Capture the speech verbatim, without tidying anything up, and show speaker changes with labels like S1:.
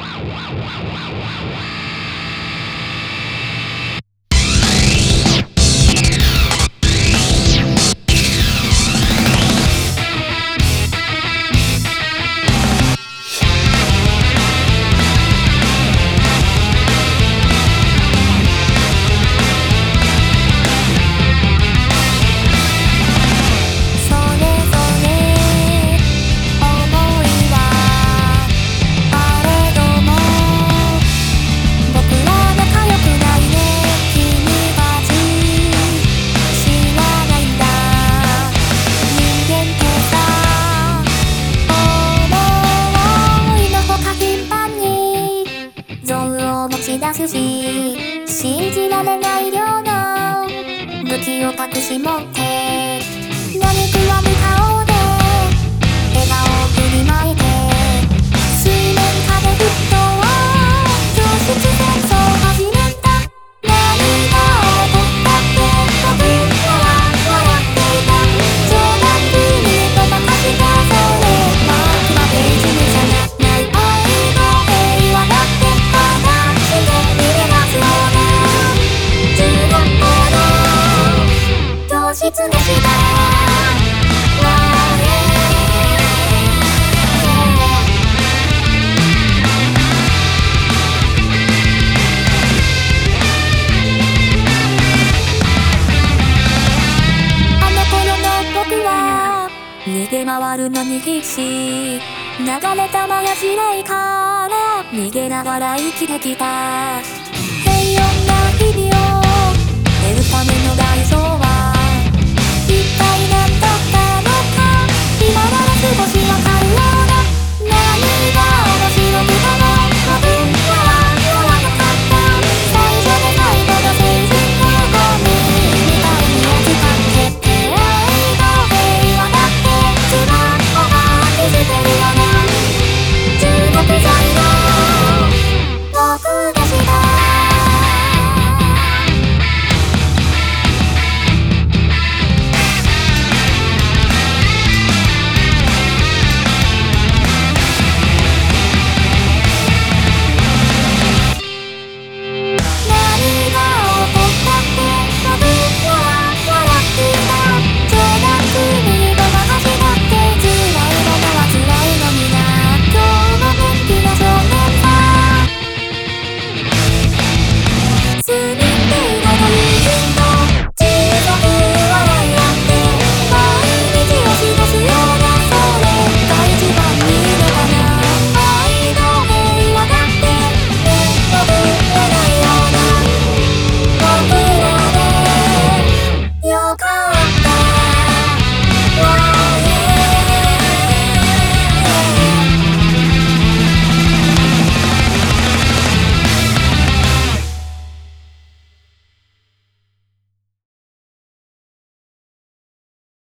S1: 持ち出すし、信じられない量の武器を隠し持って何食わぬ顔で笑顔を振りまいて水面下で沸騰教室戦争始めた。何が起こったって僕らは笑っていた。冗談風にごまかしたそれマークはページにじゃない愛の平和だって話して逃げ出すようなじゅうごこの教室でした。逃げ回るのに必死、流れたまや地雷から逃げながら生きてきた。